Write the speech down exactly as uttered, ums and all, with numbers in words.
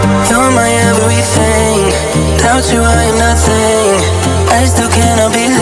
You're my everything. Without you I am nothing. I still cannot believe